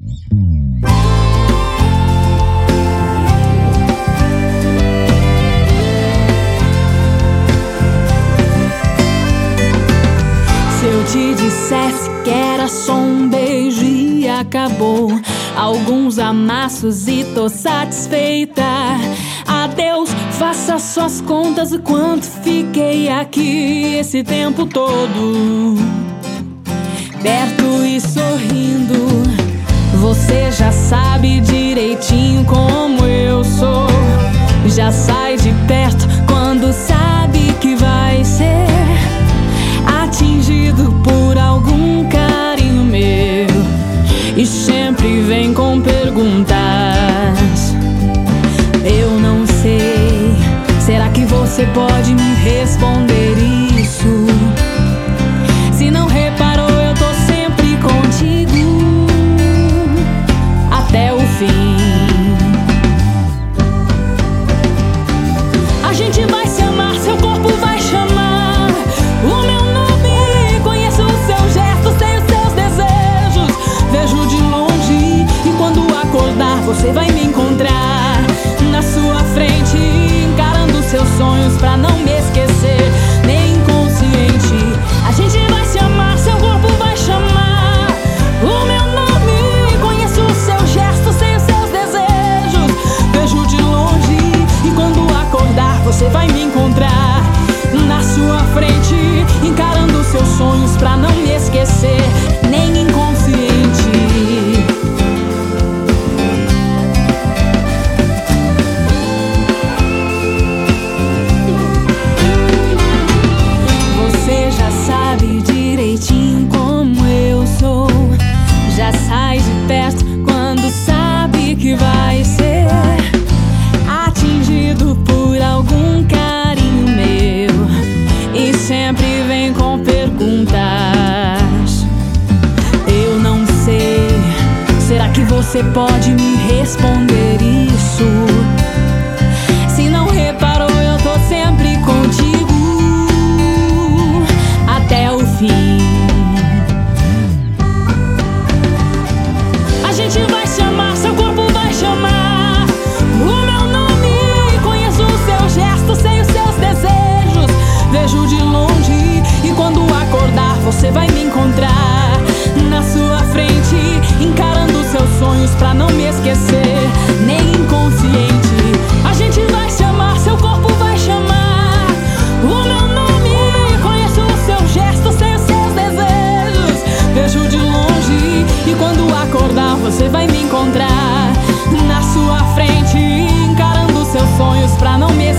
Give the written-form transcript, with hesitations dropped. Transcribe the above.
Se eu te dissesse que era só um beijo e acabou, alguns amassos e tô satisfeita. Adeus, faça suas contas o quanto fiquei aqui esse tempo todo, perto e sorrindo. Você já sabe direitinho como eu sou, já sai de perto quando sabe que vai ser atingido por algum carinho meu, e sempre vem com perguntas. Eu não sei, será que você pode me responder isso? Se não reparou, eu tô sempre contigo até o fim. A gente vai se amar, seu corpo vai chamar o meu nome. Conheço os seus gestos, sei os seus desejos. Vejo de longe e quando acordar você vai me encontrar na sua frente, encarando seus sonhos pra não me esquecer, nem inconsciente. A gente vai se amar, seu corpo vai chamar o meu nome. Conheço os seus gestos, sei os seus desejos. Vejo de longe e quando acordar você vai me encontrar na sua frente, encarando seus sonhos pra não me esquecer, nem inconsciente. Você já sabe direitinho como eu sou, já sai de perto quando sabe que vai ser atingido por algum carinho meu, e sempre vem com perguntas. Eu não sei, será que você pode me responder isso? Se não reparou, eu tô sempre contigo até o fim. A gente vai se amar, seu corpo vai chamar o meu nome. Conheço os seus gestos, sei os seus desejos. Vejo de longe e quando acordar você vai me encontrar na sua frente, encarando seus sonhos pra não me esquecer, nem inconsciente. A gente vai se amar, seu corpo vai chamar o meu nome. Conheço os seus gestos, sei os seus desejos. Vejo de longe e quando acordar você vai me encontrar na sua frente, encarando seus sonhos pra não me esquecer.